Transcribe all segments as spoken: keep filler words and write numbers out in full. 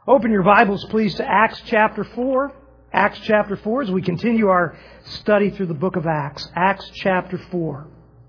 Open your Bibles, please, to Acts chapter four. Acts chapter four as we continue our study through the book of Acts. Acts chapter four.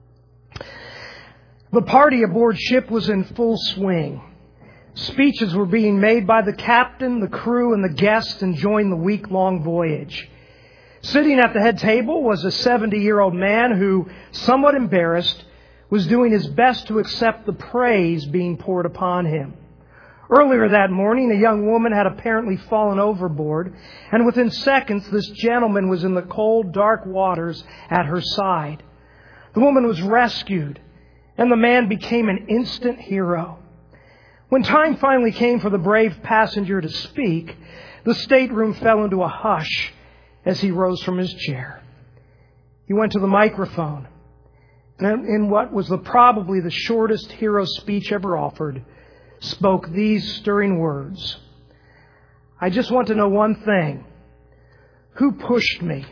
The party aboard ship was in full swing. Speeches were being made by the captain, the crew, and the guests enjoying the week-long voyage. Sitting at the head table was a seventy-year-old man who, somewhat embarrassed, was doing his best to accept the praise being poured upon him. Earlier that morning, a young woman had apparently fallen overboard, and within seconds, this gentleman was in the cold, dark waters at her side. The woman was rescued, and the man became an instant hero. When time finally came for the brave passenger to speak, the stateroom fell into a hush as he rose from his chair. He went to the microphone, and in what was the, probably the shortest hero speech ever offered, spoke these stirring words. I just want to know one thing. Who pushed me?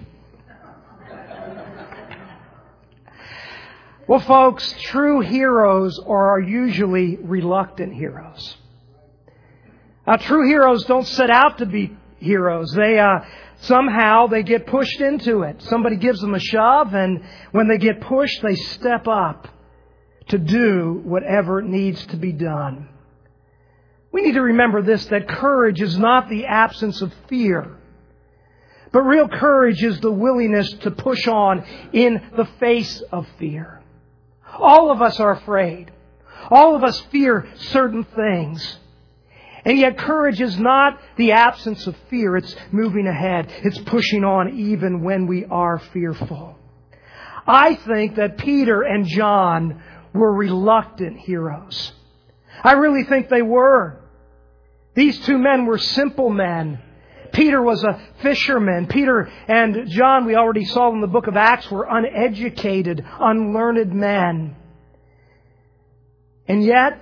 Well, folks, true heroes are usually reluctant heroes. Now, true heroes don't set out to be heroes. They uh, somehow they get pushed into it. Somebody gives them a shove, and when they get pushed, they step up to do whatever needs to be done. We need to remember this, that courage is not the absence of fear, but real courage is the willingness to push on in the face of fear. All of us are afraid. All of us fear certain things. And yet courage is not the absence of fear. It's moving ahead. It's pushing on even when we are fearful. I think that Peter and John were reluctant heroes. I really think they were. These two men were simple men. Peter was a fisherman. Peter and John, we already saw in the book of Acts, were uneducated, unlearned men. And yet,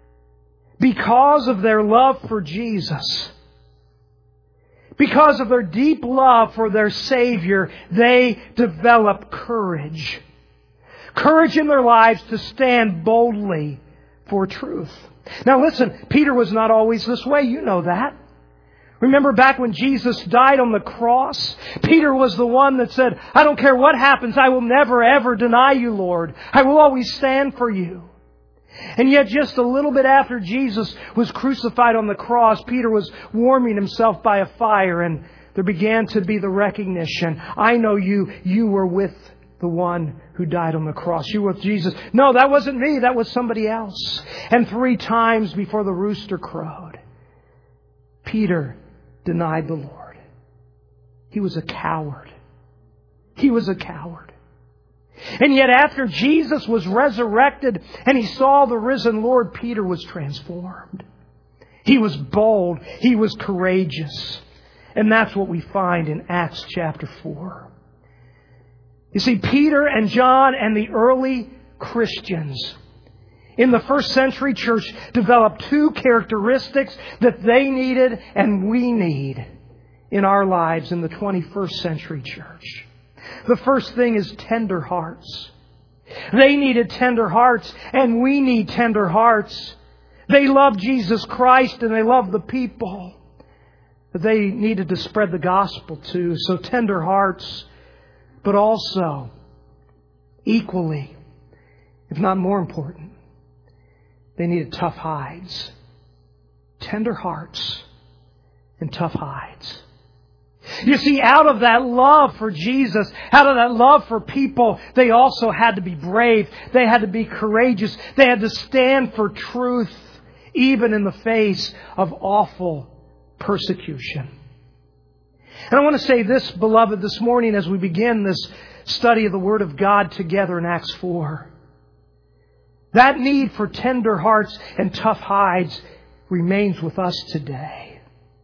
because of their love for Jesus, because of their deep love for their Savior, they develop courage. Courage in their lives to stand boldly for truth. Now listen, Peter was not always this way. You know that. Remember back when Jesus died on the cross? Peter was the one that said, I don't care what happens, I will never ever deny you, Lord. I will always stand for you. And yet just a little bit after Jesus was crucified on the cross, Peter was warming himself by a fire, and there began to be the recognition, I know you, you were with the one who died on the cross. You were with Jesus. No, that wasn't me. That was somebody else. And three times before the rooster crowed, Peter denied the Lord. He was a coward. He was a coward. And yet after Jesus was resurrected and he saw the risen Lord, Peter was transformed. He was bold. He was courageous. And that's what we find in Acts chapter four. You see, Peter and John and the early Christians in the first century church developed two characteristics that they needed and we need in our lives in the twenty-first century church. The first thing is tender hearts. They needed tender hearts, and we need tender hearts. They loved Jesus Christ and they loved the people that they needed to spread the gospel to. So tender hearts. But also, equally, if not more important, they needed tough hides. Tender hearts and tough hides. You see, out of that love for Jesus, out of that love for people, they also had to be brave. They had to be courageous. They had to stand for truth, even in the face of awful persecution. And I want to say this, beloved, this morning as we begin this study of the Word of God together in Acts four. That need for tender hearts and tough hides remains with us today.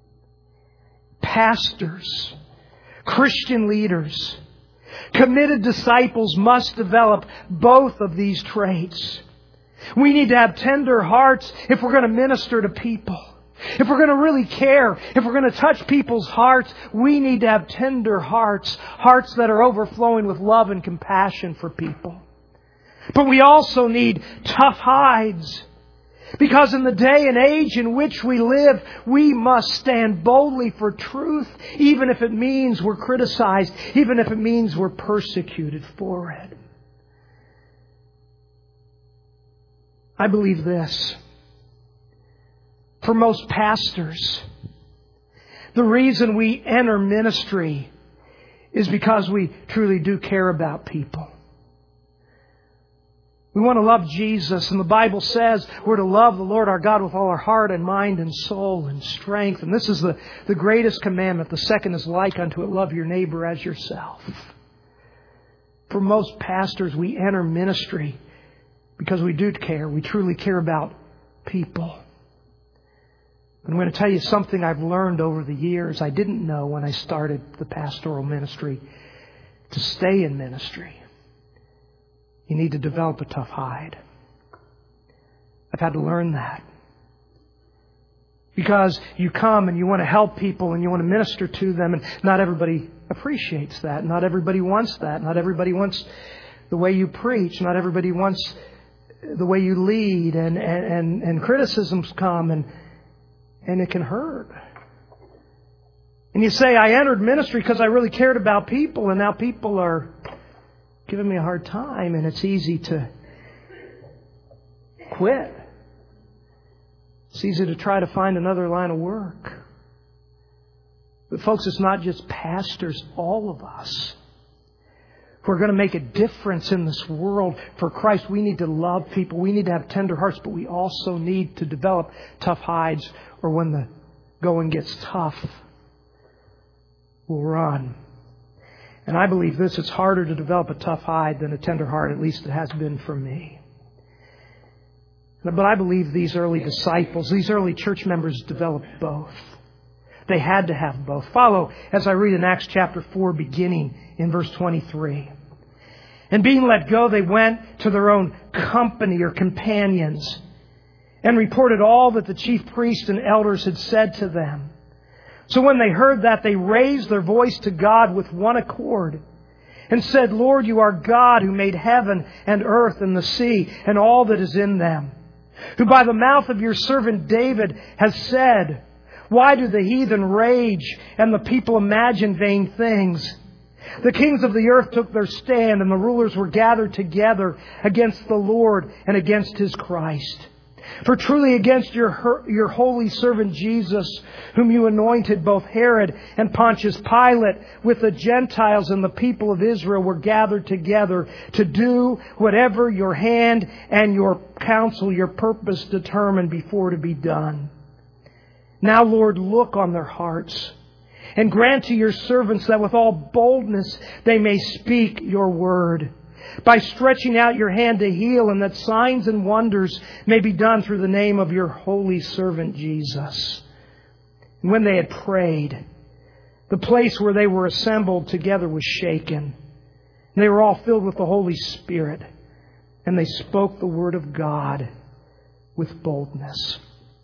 Pastors, Christian leaders, committed disciples must develop both of these traits. We need to have tender hearts if we're going to minister to people. If we're going to really care, if we're going to touch people's hearts, we need to have tender hearts, hearts that are overflowing with love and compassion for people. But we also need tough hides. Because in the day and age in which we live, we must stand boldly for truth, even if it means we're criticized, even if it means we're persecuted for it. I believe this. For most pastors, the reason we enter ministry is because we truly do care about people. We want to love Jesus, and the Bible says we're to love the Lord our God with all our heart and mind and soul and strength. And this is the, the greatest commandment. The second is like unto it, love your neighbor as yourself. For most pastors, we enter ministry because we do care. We truly care about people. I'm going to tell you something I've learned over the years I didn't know when I started the pastoral ministry. To stay in ministry, you need to develop a tough hide. I've had to learn that. Because you come and you want to help people and you want to minister to them, and not everybody appreciates that. Not everybody wants that. Not everybody wants the way you preach. Not everybody wants the way you lead. And, and, and criticisms come, and, and it can hurt. And you say, I entered ministry because I really cared about people, and now people are giving me a hard time, and it's easy to quit. It's easy to try to find another line of work. But folks, it's not just pastors, all of us. If we're going to make a difference in this world for Christ, we need to love people. We need to have tender hearts, but we also need to develop tough hides, or when the going gets tough, we'll run. And I believe this, it's harder to develop a tough hide than a tender heart. At least it has been for me. But I believe these early disciples, these early church members developed both. They had to have both. Follow as I read in Acts chapter four, beginning in verse twenty-three. And being let go, they went to their own company or companions and reported all that the chief priests and elders had said to them. So when they heard that, they raised their voice to God with one accord and said, Lord, you are God who made heaven and earth and the sea and all that is in them, who by the mouth of your servant David has said, why do the heathen rage and the people imagine vain things? The kings of the earth took their stand, and the rulers were gathered together against the Lord and against His Christ. For truly against your your holy servant Jesus, whom you anointed, both Herod and Pontius Pilate with the Gentiles and the people of Israel were gathered together to do whatever your hand and your counsel, your purpose determined before to be done. Now, Lord, look on their hearts and grant to your servants that with all boldness they may speak your word, by stretching out your hand to heal, and that signs and wonders may be done through the name of your holy servant Jesus. And when they had prayed, the place where they were assembled together was shaken. And they were all filled with the Holy Spirit, and they spoke the word of God with boldness.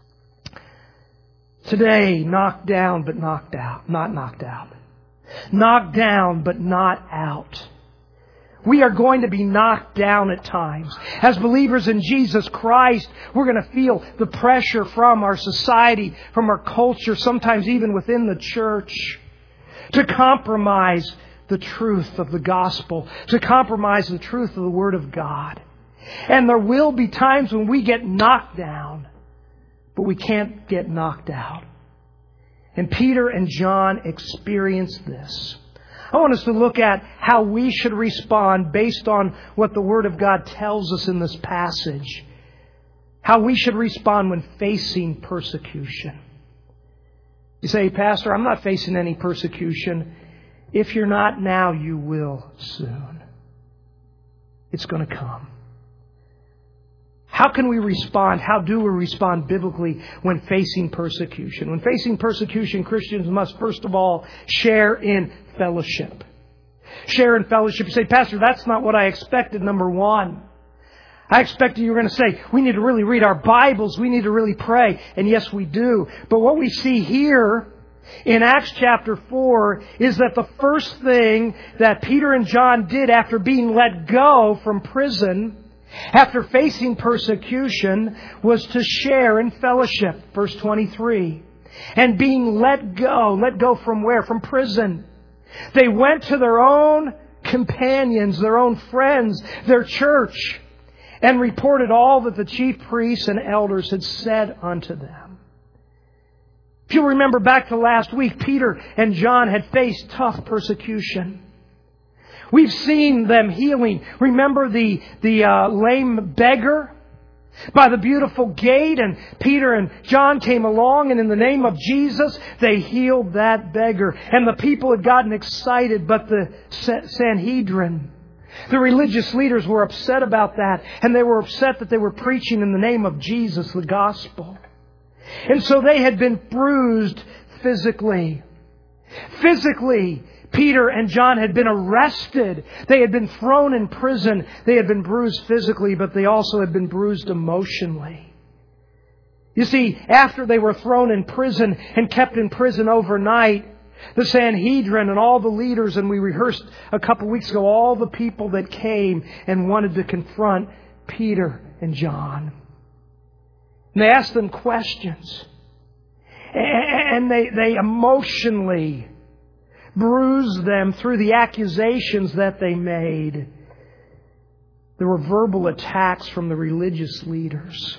Today, knocked down but knocked out. Not knocked out. Knocked down but not out. We are going to be knocked down at times. As believers in Jesus Christ, we're going to feel the pressure from our society, from our culture, sometimes even within the church, to compromise the truth of the gospel, to compromise the truth of the Word of God. And there will be times when we get knocked down, but we can't get knocked out. And Peter and John experienced this. I want us to look at how we should respond based on what the Word of God tells us in this passage. How we should respond when facing persecution. You say, Pastor, I'm not facing any persecution. If you're not now, you will soon. It's going to come. How can we respond? How do we respond biblically when facing persecution? When facing persecution, Christians must first of all share in fellowship. Share in fellowship. You say, Pastor, that's not what I expected, number one. I expected you were going to say, we need to really read our Bibles. We need to really pray. And yes, we do. But what we see here in Acts chapter four is that the first thing that Peter and John did after being let go from prison after facing persecution, was to share in fellowship. Verse twenty-three. And being let go. Let go from where? From prison. They went to their own companions, their own friends, their church, and reported all that the chief priests and elders had said unto them. If you remember back to last week, Peter and John had faced tough persecution. We've seen them healing. Remember the, the uh, lame beggar by the beautiful gate, and Peter and John came along, and in the name of Jesus, they healed that beggar. And the people had gotten excited, but the Sanhedrin, the religious leaders, were upset about that, and they were upset that they were preaching in the name of Jesus, the gospel. And so they had been bruised physically. Physically, Peter and John had been arrested. They had been thrown in prison. They had been bruised physically, but they also had been bruised emotionally. You see, after they were thrown in prison and kept in prison overnight, the Sanhedrin and all the leaders, and we rehearsed a couple weeks ago, all the people that came and wanted to confront Peter and John. And they asked them questions. And they, they emotionally bruised them through the accusations that they made. There were verbal attacks from the religious leaders.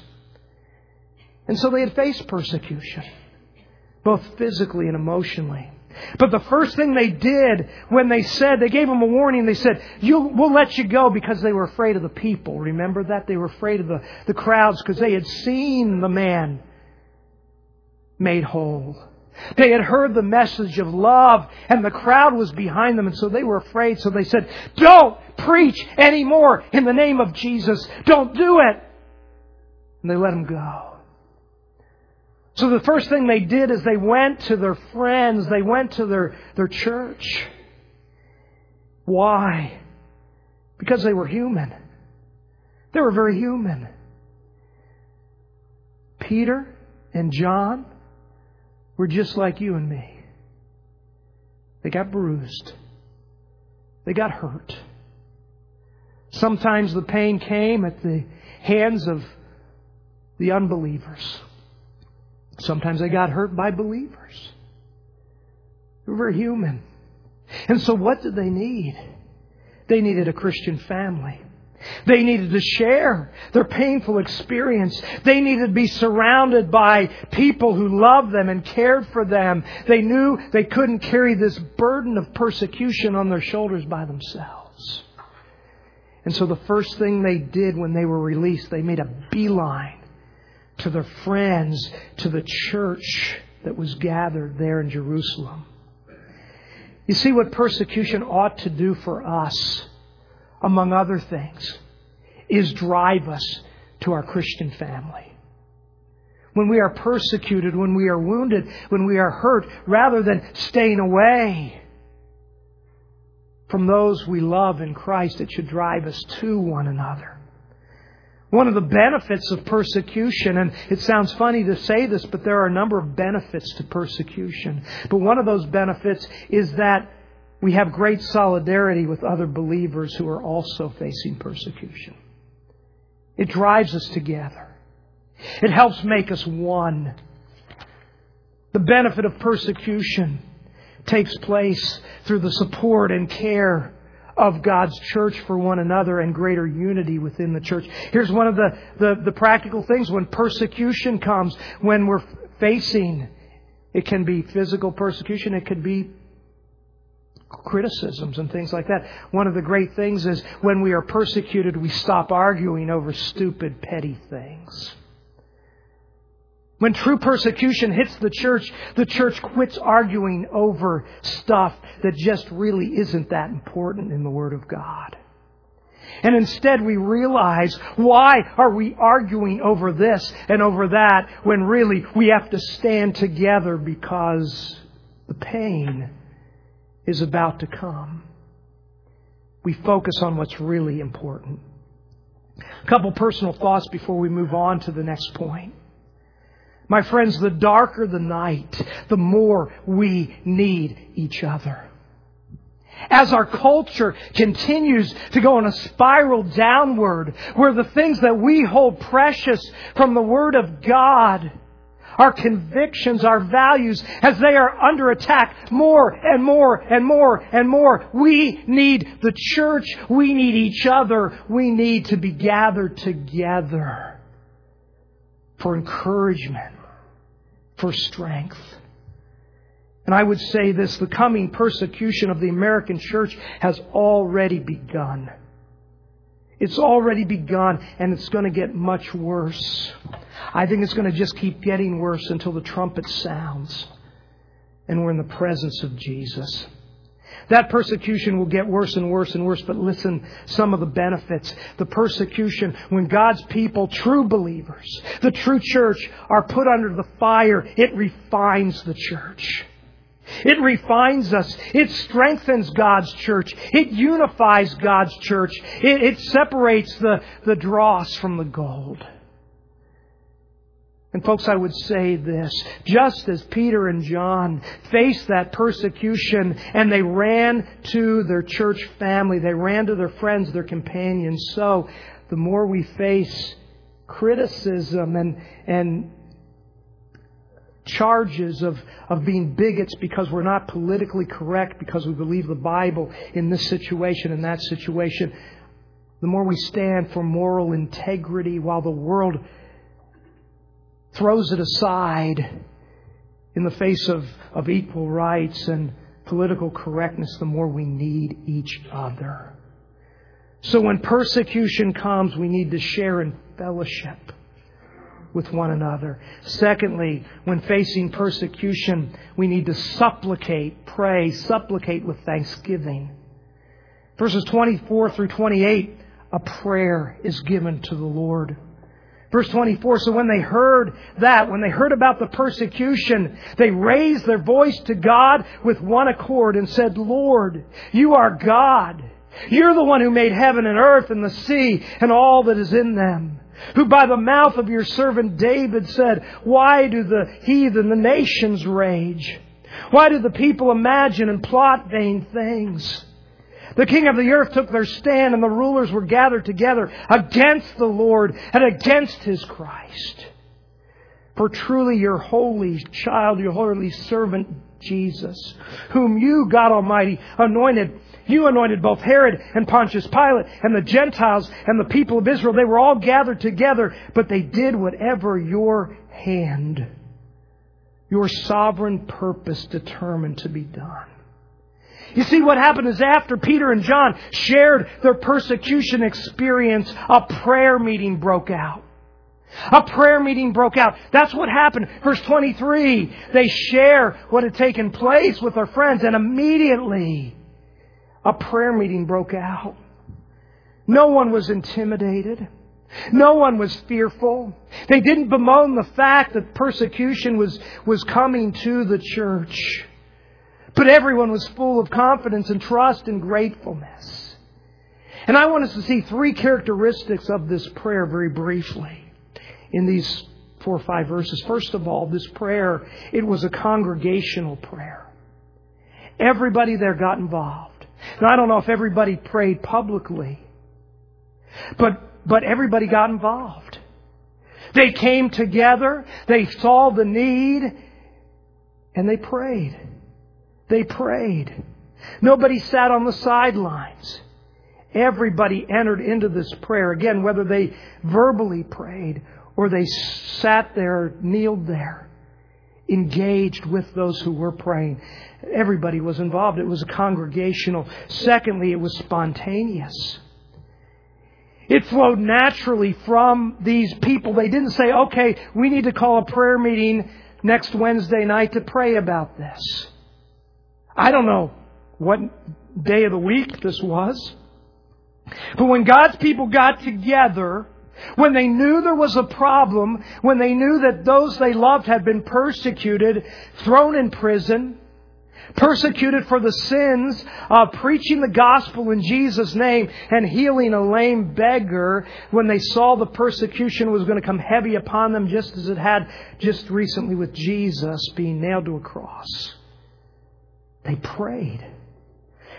And so they had faced persecution, both physically and emotionally. But the first thing they did when they said, they gave them a warning, they said, you, we'll let you go, because they were afraid of the people. Remember that? They were afraid of the, the crowds because they had seen the man made whole. They had heard the message of love, and the crowd was behind them, and so they were afraid. So they said, don't preach anymore in the name of Jesus. Don't do it. And they let him go. So the first thing they did is they went to their friends. They went to their, their church. Why? Because they were human. They were very human. Peter and John were just like you and me. They got bruised. They got hurt. Sometimes the pain came at the hands of the unbelievers. Sometimes they got hurt by believers. They were very human. And so what did they need? They needed a Christian family. They needed to share their painful experience. They needed to be surrounded by people who loved them and cared for them. They knew they couldn't carry this burden of persecution on their shoulders by themselves. And so the first thing they did when they were released, they made a beeline to their friends, to the church that was gathered there in Jerusalem. You see, what persecution ought to do for us, among other things, is drive us to our Christian family. When we are persecuted, when we are wounded, when we are hurt, rather than staying away from those we love in Christ, it should drive us to one another. One of the benefits of persecution, and it sounds funny to say this, but there are a number of benefits to persecution. But one of those benefits is that we have great solidarity with other believers who are also facing persecution. It drives us together. It helps make us one. The benefit of persecution takes place through the support and care of God's church for one another and greater unity within the church. Here's one of the, the, the practical things. When persecution comes, when we're facing, it can be physical persecution, it could be criticisms and things like that. One of the great things is when we are persecuted, we stop arguing over stupid, petty things. When true persecution hits the church, the church quits arguing over stuff that just really isn't that important in the Word of God. And instead we realize, why are we arguing over this and over that when really we have to stand together because the pain is about to come. We focus on what's really important. A couple personal thoughts before we move on to the next point. My friends, the darker the night, the more we need each other. As our culture continues to go in a spiral downward, where the things that we hold precious from the Word of God, our convictions, our values, as they are under attack more and more and more and more, we need the church. We need each other. We need to be gathered together for encouragement, for strength. And I would say this, the coming persecution of the American church has already begun. It's already begun, and it's going to get much worse. I think it's going to just keep getting worse until the trumpet sounds and we're in the presence of Jesus. That persecution will get worse and worse and worse, but listen, some of the benefits. The persecution, when God's people, true believers, the true church, are put under the fire, it refines the church. It refines us. It strengthens God's church. It unifies God's church. It, it separates the, the dross from the gold. And folks, I would say this. Just as Peter and John faced that persecution and they ran to their church family, they ran to their friends, their companions, so the more we face criticism and and charges of, of being bigots because we're not politically correct, because we believe the Bible in this situation and that situation, the more we stand for moral integrity while the world throws it aside in the face of, of equal rights and political correctness, the more we need each other. So when persecution comes, we need to share in fellowship with one another. Secondly, when facing persecution, we need to supplicate, pray, supplicate with thanksgiving. Verses twenty-four through twenty-eight, a prayer is given to the Lord. Verse twenty-four, so when they heard that, when they heard about the persecution, they raised their voice to God with one accord and said, Lord, You are God. You're the one who made heaven and earth and the sea and all that is in them. Who by the mouth of Your servant David said, Why do the heathen, the nations rage? Why do the people imagine and plot vain things? The king of the earth took their stand, and the rulers were gathered together against the Lord and against His Christ. For truly Your holy child, Your holy servant Jesus, whom You, God Almighty, anointed, You anointed both Herod and Pontius Pilate and the Gentiles and the people of Israel. They were all gathered together, but they did whatever Your hand, Your sovereign purpose determined to be done. You see, what happened is after Peter and John shared their persecution experience, a prayer meeting broke out. A prayer meeting broke out. That's what happened. Verse twenty-three, they share what had taken place with their friends, and immediately a prayer meeting broke out. No one was intimidated. No one was fearful. They didn't bemoan the fact that persecution was, was coming to the church. But everyone was full of confidence and trust and gratefulness. And I want us to see three characteristics of this prayer very briefly in these four or five verses. First of all, this prayer, it was a congregational prayer. Everybody there got involved. Now, I don't know if everybody prayed publicly, but, but everybody got involved. They came together, they saw the need, and they prayed. They prayed. Nobody sat on the sidelines. Everybody entered into this prayer. Again, whether they verbally prayed or they sat there, kneeled there, engaged with those who were praying. Everybody was involved. It was a congregational. Secondly, it was spontaneous. It flowed naturally from these people. They didn't say, okay, we need to call a prayer meeting next Wednesday night to pray about this. I don't know what day of the week this was. But when God's people got together, when they knew there was a problem, when they knew that those they loved had been persecuted, thrown in prison, persecuted for the sins of preaching the gospel in Jesus' name and healing a lame beggar, when they saw the persecution was going to come heavy upon them, just as it had just recently with Jesus being nailed to a cross, they prayed.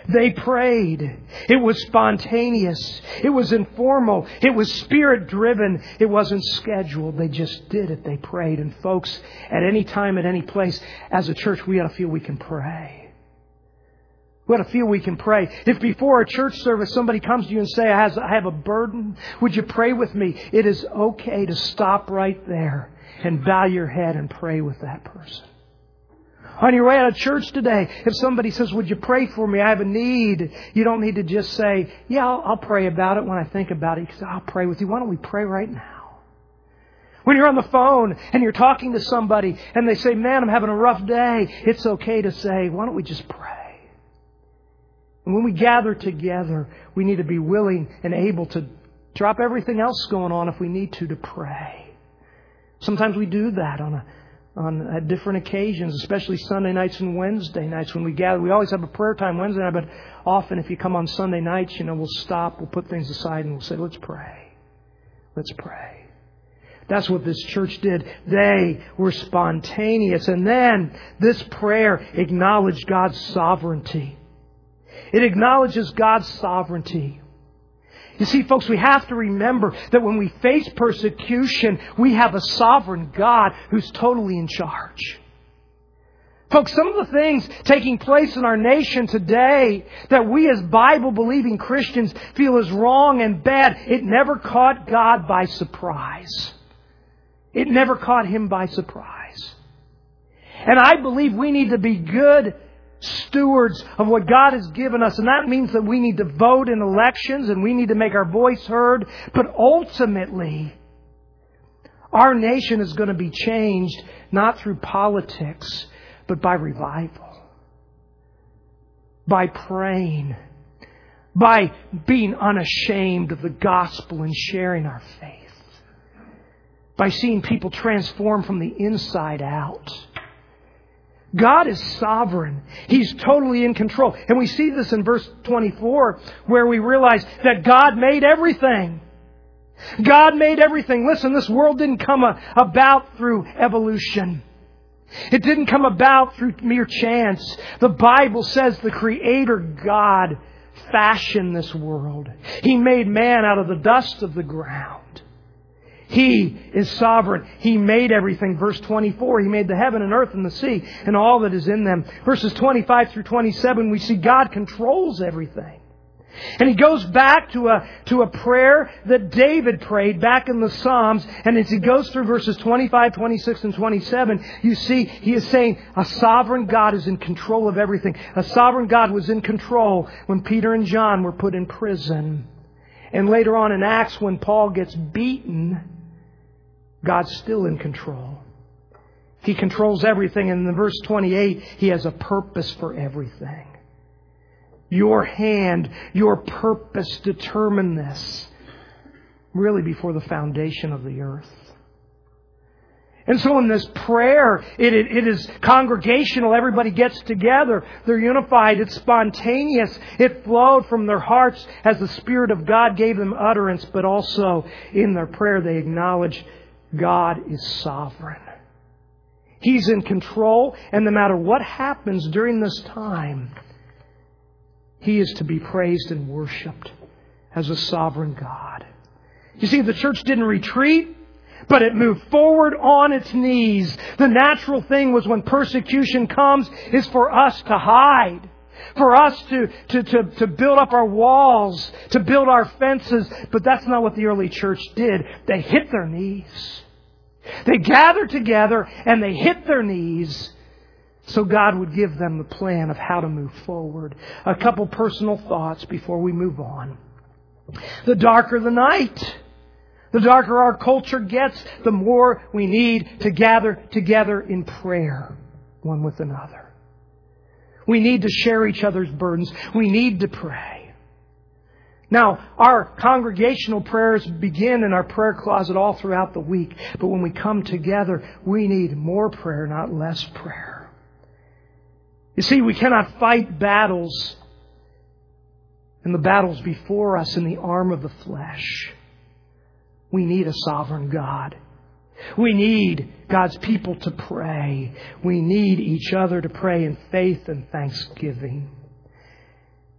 They prayed. It was spontaneous. It was informal. It was Spirit-driven. It wasn't scheduled. They just did it. They prayed. And folks, at any time, at any place, as a church, we ought to feel we can pray. We ought to feel we can pray. If before a church service somebody comes to you and say, I have a burden, would you pray with me? It is okay to stop right there and bow your head and pray with that person. On your way out of church today, if somebody says, would you pray for me? I have a need. You don't need to just say, yeah, I'll, I'll pray about it when I think about it. Because I'll pray with you. Why don't we pray right now? When you're on the phone and you're talking to somebody and they say, man, I'm having a rough day. It's okay to say, why don't we just pray? And when we gather together, we need to be willing and able to drop everything else going on if we need to, to pray. Sometimes we do that on a on at different occasions, especially Sunday nights and Wednesday nights when we gather. We always have a prayer time Wednesday night, but often if you come on Sunday nights, you know, we'll stop, we'll put things aside and we'll say, let's pray. Let's pray. That's what this church did. They were spontaneous. And then this prayer acknowledged God's sovereignty. It acknowledges God's sovereignty. You see, folks, we have to remember that when we face persecution, we have a sovereign God who's totally in charge. Folks, some of the things taking place in our nation today that we as Bible-believing Christians feel is wrong and bad, it never caught God by surprise. It never caught Him by surprise. And I believe we need to be good stewards of what God has given us. And that means that we need to vote in elections and we need to make our voice heard. But ultimately, our nation is going to be changed not through politics, but by revival. By praying. By being unashamed of the gospel and sharing our faith. By seeing people transform from the inside out. God is sovereign. He's totally in control. And we see this in verse twenty-four where we realize that God made everything. God made everything. Listen, this world didn't come about through evolution. It didn't come about through mere chance. The Bible says the Creator God fashioned this world. He made man out of the dust of the ground. He is sovereign. He made everything. Verse twenty-four, He made the heaven and earth and the sea and all that is in them. Verses twenty-five through twenty-seven, we see God controls everything. And He goes back to a, to a prayer that David prayed back in the Psalms. And as he goes through verses twenty-five, twenty-six, and twenty-seven, you see he is saying a sovereign God is in control of everything. A sovereign God was in control when Peter and John were put in prison. And later on in Acts, when Paul gets beaten, God's still in control. He controls everything. And in verse twenty-eight, He has a purpose for everything. Your hand, your purpose determine this really before the foundation of the earth. And so in this prayer, it, it, it is congregational. Everybody gets together. They're unified. It's spontaneous. It flowed from their hearts as the Spirit of God gave them utterance. But also in their prayer, they acknowledge God is sovereign. He's in control. And no matter what happens during this time, He is to be praised and worshipped as a sovereign God. You see, the church didn't retreat, but it moved forward on its knees. The natural thing was when persecution comes is for us to hide. For us to, to, to, to build up our walls, to build our fences. But that's not what the early church did. They hit their knees. They gathered together and they hit their knees so God would give them the plan of how to move forward. A couple personal thoughts before we move on. The darker the night, the darker our culture gets, the more we need to gather together in prayer, one with another. We need to share each other's burdens. We need to pray. Now, our congregational prayers begin in our prayer closet all throughout the week. But when we come together, we need more prayer, not less prayer. You see, we cannot fight battles and the battles before us in the arm of the flesh. We need a sovereign God. We need God's people to pray. We need each other to pray in faith and thanksgiving.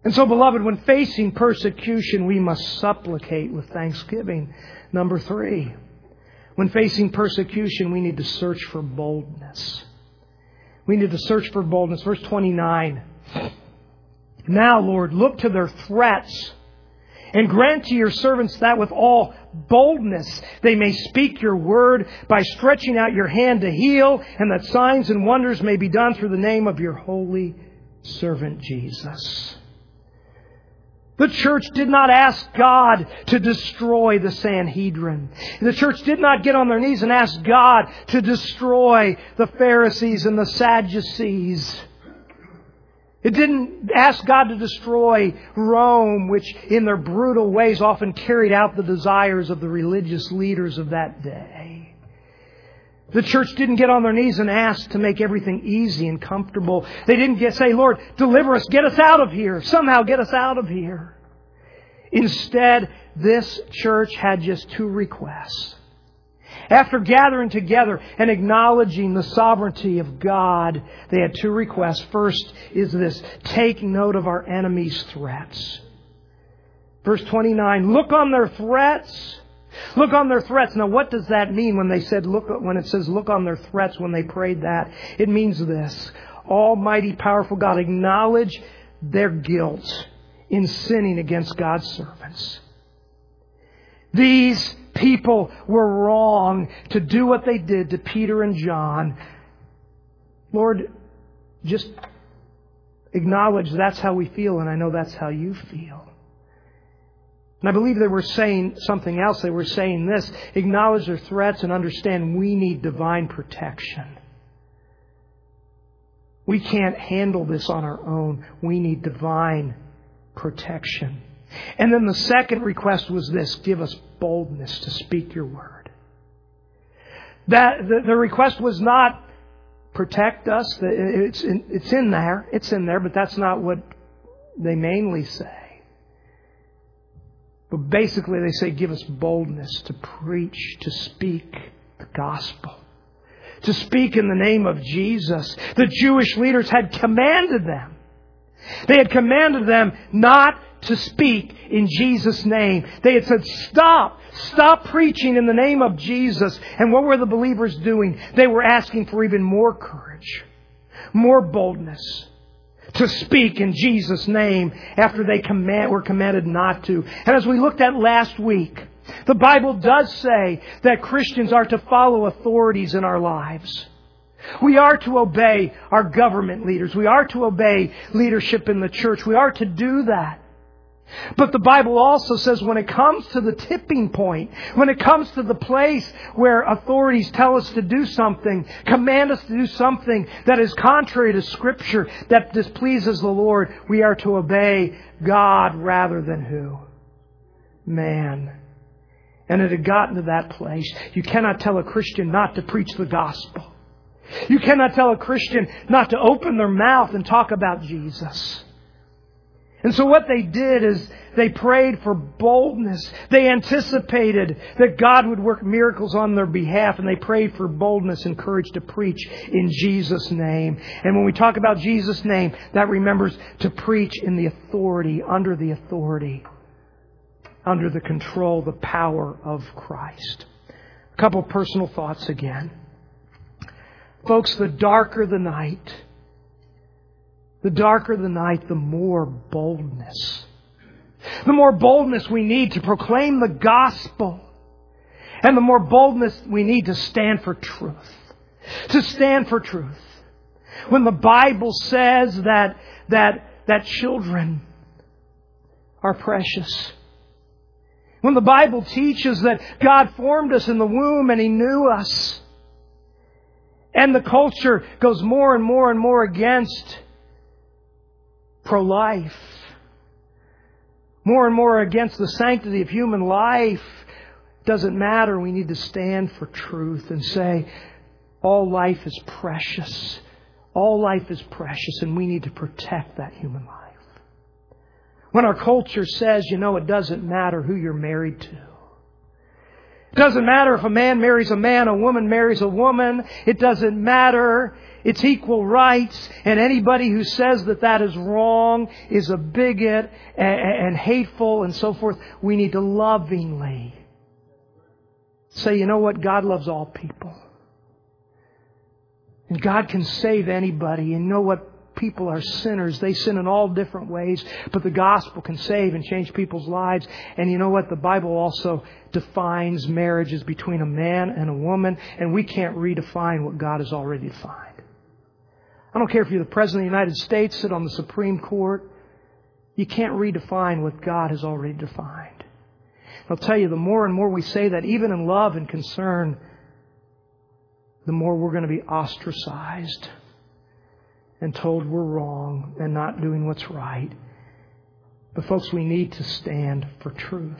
And so, beloved, when facing persecution, we must supplicate with thanksgiving. Number three, when facing persecution, we need to search for boldness. We need to search for boldness. Verse twenty-nine. Now, Lord, look to their threats and grant to your servants that with all boldness they may speak your word by stretching out your hand to heal, and that signs and wonders may be done through the name of your holy servant Jesus. The church did not ask God to destroy the Sanhedrin. The church did not get on their knees and ask God to destroy the Pharisees and the Sadducees. It didn't ask God to destroy Rome, which in their brutal ways often carried out the desires of the religious leaders of that day. The church didn't get on their knees and ask to make everything easy and comfortable. They didn't get, say, Lord, deliver us, get us out of here. Somehow get us out of here. Instead, this church had just two requests. After gathering together and acknowledging the sovereignty of God, they had two requests. First is this: take note of our enemies' threats. Verse twenty-nine, look on their threats. Look on their threats. Now, what does that mean when they said look? When it says look on their threats, when they prayed that, it means this: Almighty, powerful God, acknowledge their guilt in sinning against God's servants. These people were wrong to do what they did to Peter and John. Lord, just acknowledge that's how we feel, and I know that's how you feel. And I believe they were saying something else. They were saying this: acknowledge their threats and understand we need divine protection. We can't handle this on our own. We need divine protection. And then the second request was this: give us boldness to speak your word. That the, the request was not protect us. It's in, it's in there. It's in there, but that's not what they mainly say. But basically they say give us boldness to preach, to speak the gospel, to speak in the name of Jesus. The Jewish leaders had commanded them. They had commanded them not to speak in Jesus' name. They had said, stop, stop preaching in the name of Jesus. And what were the believers doing? They were asking for even more courage, more boldness to speak in Jesus' name after they command, were commanded not to. And as we looked at last week, the Bible does say that Christians are to follow authorities in our lives. We are to obey our government leaders. We are to obey leadership in the church. We are to do that. But the Bible also says when it comes to the tipping point, when it comes to the place where authorities tell us to do something, command us to do something that is contrary to Scripture, that displeases the Lord, we are to obey God rather than who? Man. And it had gotten to that place. You cannot tell a Christian not to preach the gospel. You cannot tell a Christian not to open their mouth and talk about Jesus. And so what they did is they prayed for boldness. They anticipated that God would work miracles on their behalf, and they prayed for boldness and courage to preach in Jesus' name. And when we talk about Jesus' name, that remembers to preach in the authority, under the authority, under the control, the power of Christ. A couple of personal thoughts again. Folks, the darker the night, the darker the night, the more boldness. The more boldness we need to proclaim the gospel. And the more boldness we need to stand for truth. To stand for truth. When the Bible says that, that, that children are precious. When the Bible teaches that God formed us in the womb and He knew us. And the culture goes more and more and more against pro-life. More and more against the sanctity of human life. Doesn't matter. We need to stand for truth and say, all life is precious. All life is precious, and we need to protect that human life. When our culture says, you know, it doesn't matter who you're married to. It doesn't matter if a man marries a man, a woman marries a woman. It doesn't matter it's equal rights, and anybody who says that that is wrong is a bigot and, and hateful and so forth. We need to lovingly say, you know what? God loves all people. And God can save anybody. And you know what? People are sinners. They sin in all different ways. But the gospel can save and change people's lives. And you know what? The Bible also defines marriages between a man and a woman. And we can't redefine what God has already defined. I don't care if you're the President of the United States, sit on the Supreme Court. You can't redefine what God has already defined. I'll tell you, the more and more we say that, even in love and concern, the more we're going to be ostracized and told we're wrong and not doing what's right. But folks, we need to stand for truth.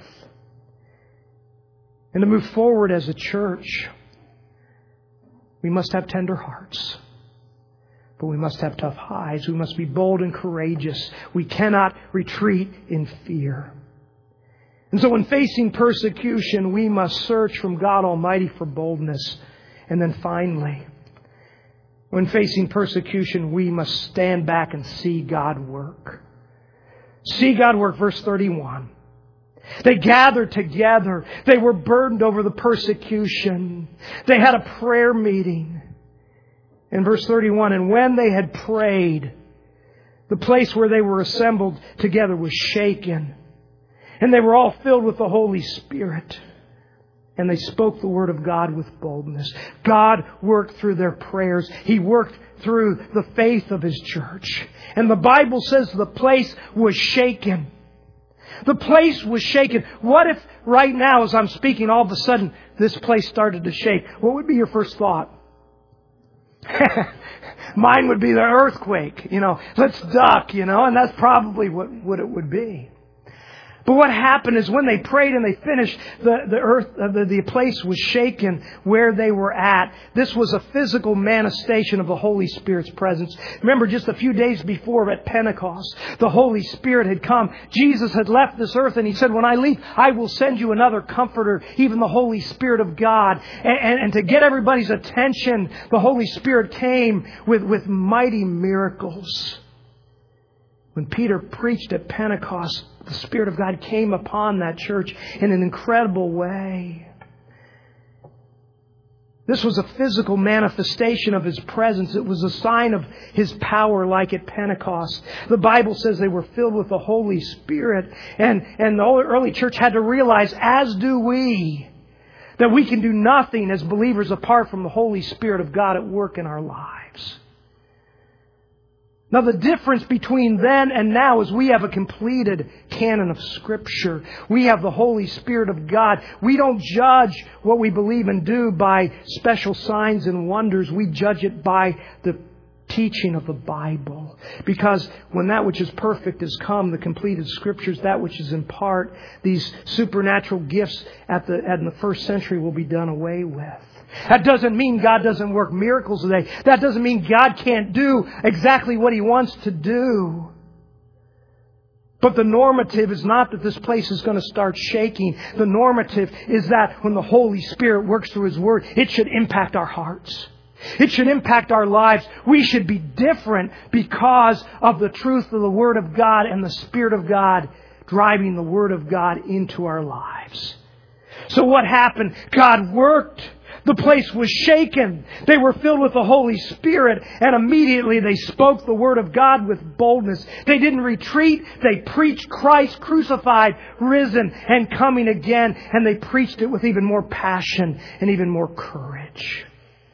And to move forward as a church, we must have tender hearts. But we must have tough hides. We must be bold and courageous. We cannot retreat in fear. And so when facing persecution, we must search from God Almighty for boldness. And then finally, when facing persecution, we must stand back and see God work. See God work, verse thirty-one. They gathered together. They were burdened over the persecution. They had a prayer meeting. In verse thirty-one, and when they had prayed, the place where they were assembled together was shaken. And they were all filled with the Holy Spirit. And they spoke the word of God with boldness. God worked through their prayers. He worked through the faith of His church. And the Bible says the place was shaken. The place was shaken. What if right now as I'm speaking, all of a sudden this place started to shake? What would be your first thought? Mine would be the earthquake. You know, let's duck, you know, and that's probably what, what it would be. But what happened is when they prayed and they finished, the, the earth, uh, the, the place was shaken where they were at. This was a physical manifestation of the Holy Spirit's presence. Remember, just a few days before at Pentecost, the Holy Spirit had come. Jesus had left this earth and He said, when I leave, I will send you another comforter, even the Holy Spirit of God. And, and, and to get everybody's attention, the Holy Spirit came with, with mighty miracles. When Peter preached at Pentecost, the Spirit of God came upon that church in an incredible way. This was a physical manifestation of His presence. It was a sign of His power like at Pentecost. The Bible says they were filled with the Holy Spirit. And, and the early church had to realize, as do we, that we can do nothing as believers apart from the Holy Spirit of God at work in our lives. Now, the difference between then and now is we have a completed canon of Scripture. We have the Holy Spirit of God. We don't judge what we believe and do by special signs and wonders. We judge it by the teaching of the Bible. Because when that which is perfect has come, the completed Scriptures, that which is in part, these supernatural gifts at the, at the first century will be done away with. That doesn't mean God doesn't work miracles today. That doesn't mean God can't do exactly what He wants to do. But the normative is not that this place is going to start shaking. The normative is that when the Holy Spirit works through His Word, it should impact our hearts. It should impact our lives. We should be different because of the truth of the Word of God and the Spirit of God driving the Word of God into our lives. So what happened? God worked. The place was shaken. They were filled with the Holy Spirit, and immediately they spoke the Word of God with boldness. They didn't retreat. They preached Christ crucified, risen, and coming again. And they preached it with even more passion and even more courage.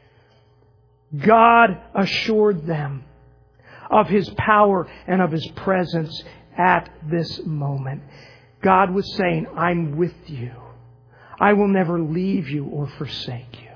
God assured them of His power and of His presence at this moment. God was saying, I'm with you. I will never leave you or forsake you.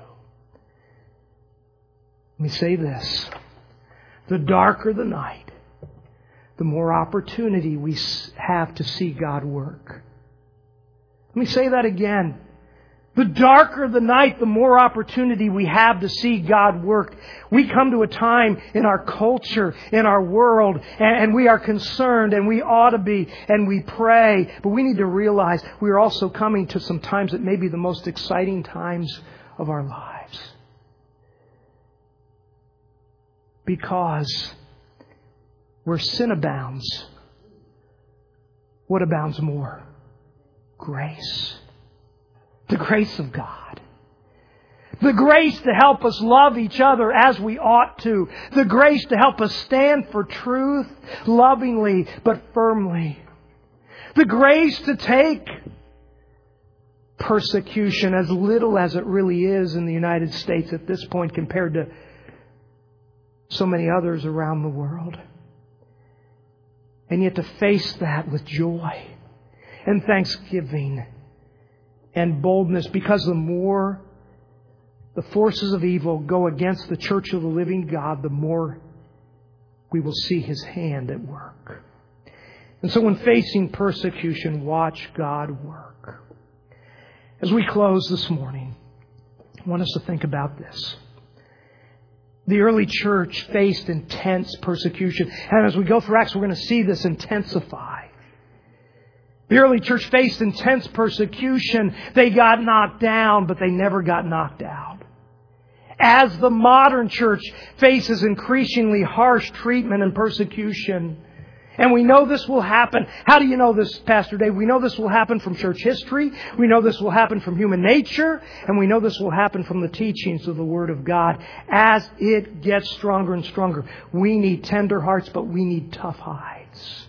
Let me say this. The darker the night, the more opportunity we have to see God work. Let me say that again. The darker the night, the more opportunity we have to see God work. We come to a time in our culture, in our world, and we are concerned, and we ought to be, and we pray. But we need to realize we are also coming to some times that may be the most exciting times of our lives. Because where sin abounds, what abounds more? Grace. The grace of God. The grace to help us love each other as we ought to. The grace to help us stand for truth lovingly but firmly. The grace to take persecution, as little as it really is in the United States at this point compared to so many others around the world. And yet to face that with joy and thanksgiving and boldness, because the more the forces of evil go against the church of the living God, the more we will see His hand at work. And so when facing persecution, watch God work. As we close this morning, I want us to think about this. The early church faced intense persecution. And as we go through Acts, we're going to see this intensify. The early church faced intense persecution. They got knocked down, but they never got knocked out. As the modern church faces increasingly harsh treatment and persecution, and we know this will happen. How do you know this, Pastor Dave? We know this will happen from church history. We know this will happen from human nature. And we know this will happen from the teachings of the Word of God. As it gets stronger and stronger, we need tender hearts, but we need tough hides.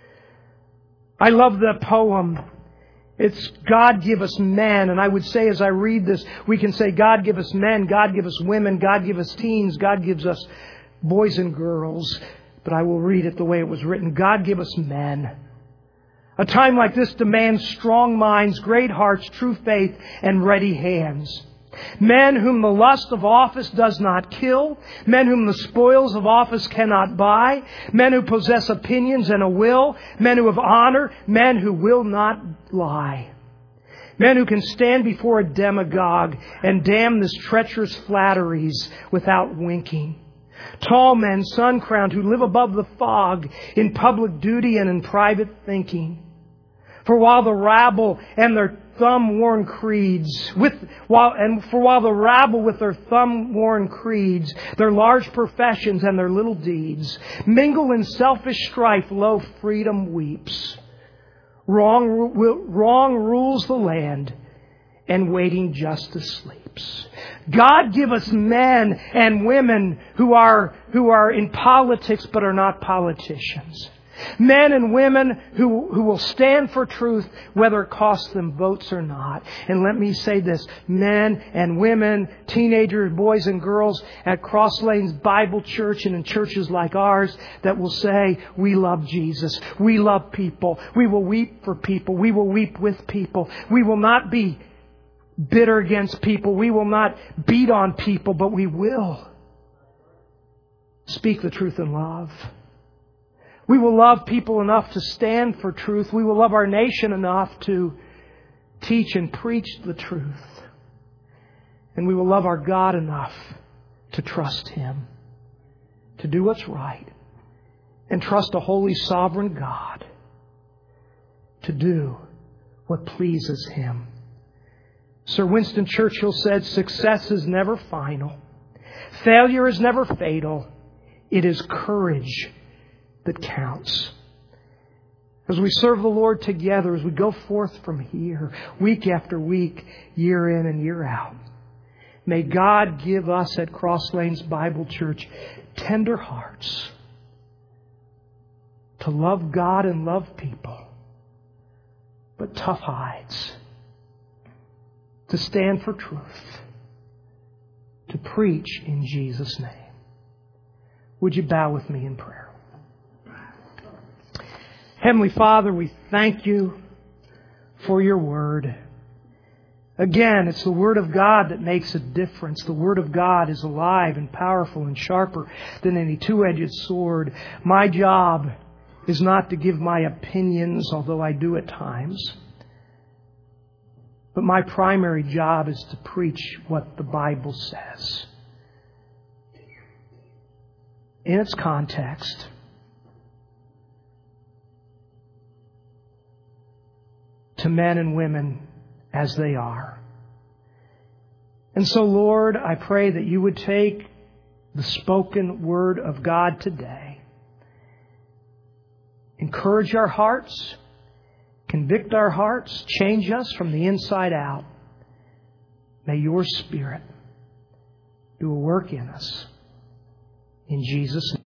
I love the poem. It's God give us men. And I would say as I read this, we can say God give us men, God give us women, God give us teens, God gives us boys and girls. But I will read it the way it was written. God give us men. A time like this demands strong minds, great hearts, true faith, and ready hands. Men whom the lust of office does not kill. Men whom the spoils of office cannot buy. Men who possess opinions and a will. Men who have honor. Men who will not lie. Men who can stand before a demagogue and damn his treacherous flatteries without winking. Tall men, sun-crowned, who live above the fog in public duty and in private thinking. For while the rabble and their thumb-worn creeds, with while and for while the rabble with their thumb-worn creeds, their large professions and their little deeds, mingle in selfish strife, lo, freedom weeps. Wrong, wrong rules the land, and waiting justice sleeps. God give us men and women who are who are in politics but are not politicians. Men and women who, who will stand for truth whether it costs them votes or not. And let me say this, men and women, teenagers, boys and girls at Cross Lanes Bible Church and in churches like ours that will say, we love Jesus. We love people. We will weep for people. We will weep with people. We will not be bitter against people. We will not beat on people, but we will speak the truth in love. We will love people enough to stand for truth. We will love our nation enough to teach and preach the truth. And we will love our God enough to trust Him, to do what's right, and trust a holy, sovereign God to do what pleases Him. Sir Winston Churchill said, success is never final. Failure is never fatal. It is courage that counts. As we serve the Lord together, as we go forth from here, week after week, year in and year out, may God give us at Cross Lanes Bible Church tender hearts to love God and love people, but tough hides to stand for truth, to preach in Jesus' name. Would you bow with me in prayer? Heavenly Father, we thank You for Your Word. Again, it's the Word of God that makes a difference. The Word of God is alive and powerful and sharper than any two-edged sword. My job is not to give my opinions, although I do at times. But my primary job is to preach what the Bible says in its context. To men and women as they are. And so, Lord, I pray that You would take the spoken Word of God today. Encourage our hearts, convict our hearts, change us from the inside out. May your Spirit do a work in us. In Jesus' name.